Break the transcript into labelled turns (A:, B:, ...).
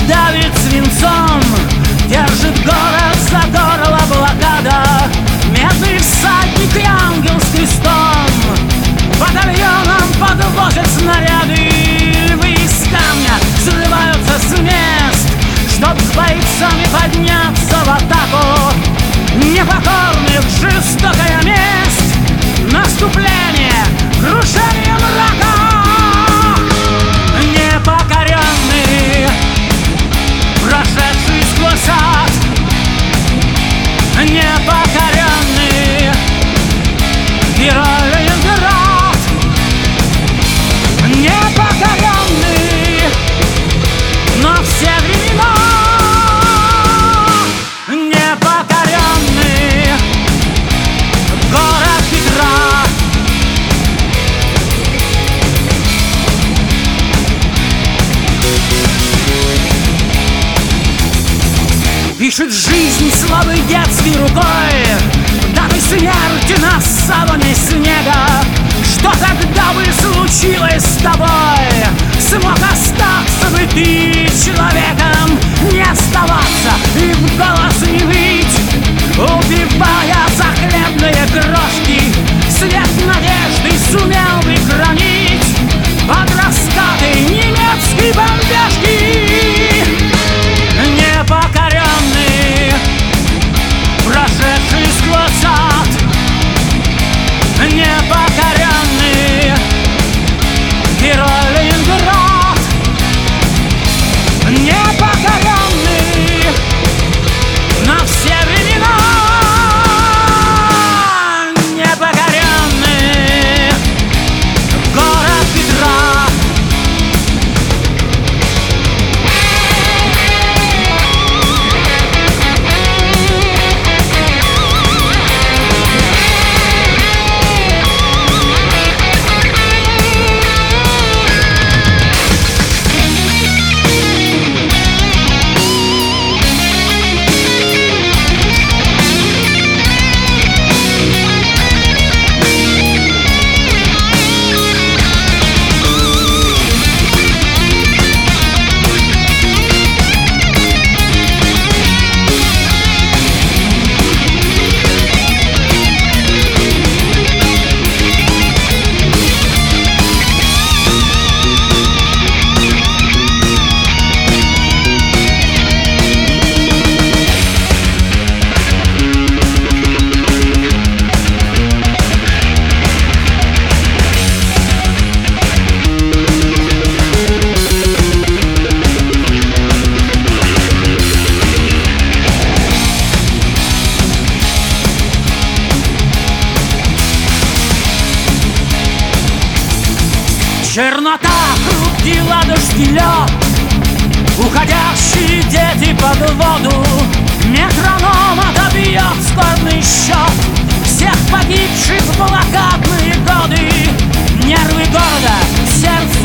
A: давит свинцом, держит город за горло блокада. Медный всадник и ангел с крестом батальоном подвозят снаряды. Львы из камня взрываются с мест, чтоб с бойцами подняться в атаку. Непокорных жестокая месть, наступление, крушение мрака. Непокоренный, прошедший сквозь ад, непокоренный герой Ленинград. Непокоренный на все времена, непокоренный город Петра. Пишет жизнь слабой детской рукой датой смерти на саване снега. Что тогда бы случилось с тобой? Смог остаться бы ты человеком, не оставаться и в голос не выть, убивая за хлебные крошки. Свет надежды сумел бы хранить под раскаты немецкой бомбежки. Непокоренный, прошедший сквозь ад, непокоренный герой Ленинград. Непокоренный на все времена, непокоренный город Петра. Чернота, хрупкий ладожский лед, уходящие дети под воду. Метроном отобьет скорбный счет всех погибших в блокадные годы. Нервы города, сердце